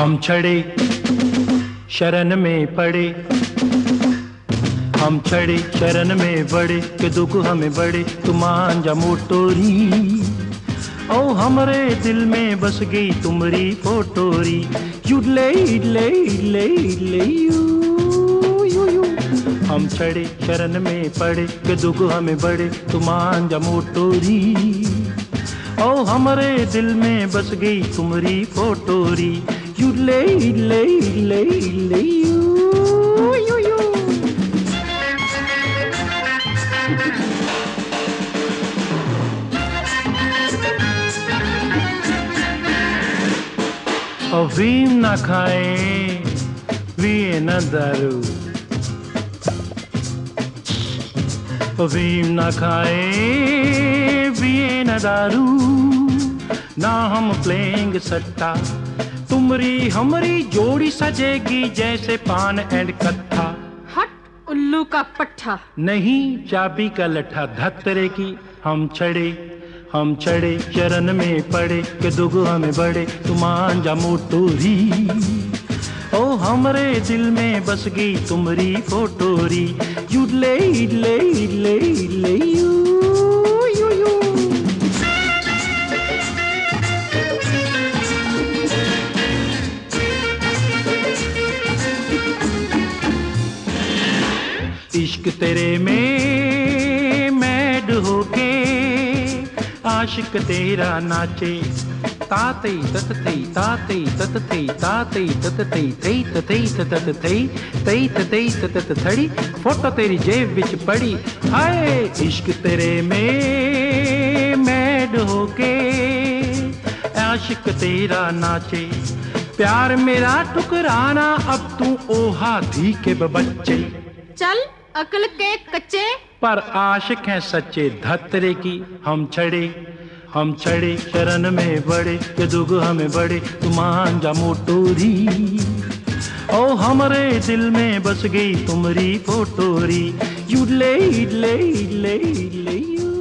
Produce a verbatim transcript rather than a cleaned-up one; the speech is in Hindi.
हम छड़े शरण में पड़े, हम छड़े शरण में बड़े के दुख हमें बड़े, तुम मान जा मोटोरी। ओ हमरे दिल में बस गई तुम्हारी फोटोरी, युडले इडले इडले इडले यू यू यू। हम छड़े शरण में पड़े के दुख हमें बड़े, तुम मान जा मोटोरी। ओ हमरे दिल में बस गई तुम्हारी फोटोरी, युडले इडले इडले इडले यू यू यू। अफीम ना खाए पिए न दारू, अफीम ना खाए पिए न दारू, ना हम प्लेंगे सट्टा, तुम्हारी हमारी जोड़ी सजेगी जैसे पान एंड कत्था। हट उल्लू का पट्ठा, नहीं चाबी का लट्ठा धत्तरे की। हम छड़े हम छड़े चरण में पड़े के दुख हमें बड़े, तुम मान जा मोटोरी। ओ हमरे दिल में बस गई तुम्हारी फोटोरी, युडले इडले इडले इडले यू यू यू। इश्क तेरे में मैड होके आशिक तेरा नाचे, ताते तत थई ताते तत थई ताते तत थई थई ततई तत थई तई ततई तत थड़ी, फोटो तेरी जेब विच पड़ी। हाय इश्क तेरे में मैड होके आशिक तेरा नाचे, प्यार मेरा ठुकराना अब तू ओहा धी के बच्चे। चल अकल के कच्चे पर आशिक हैं सच्चे धत्तरे की। हम छड़े हम छड़े शरण में बड़े के दुख हमें बड़े, तुम मान जा मोटोरी। ओ हमरे दिल में बस गई तुम्हारी फोटोरी, युडले इडले इडले इडले यू।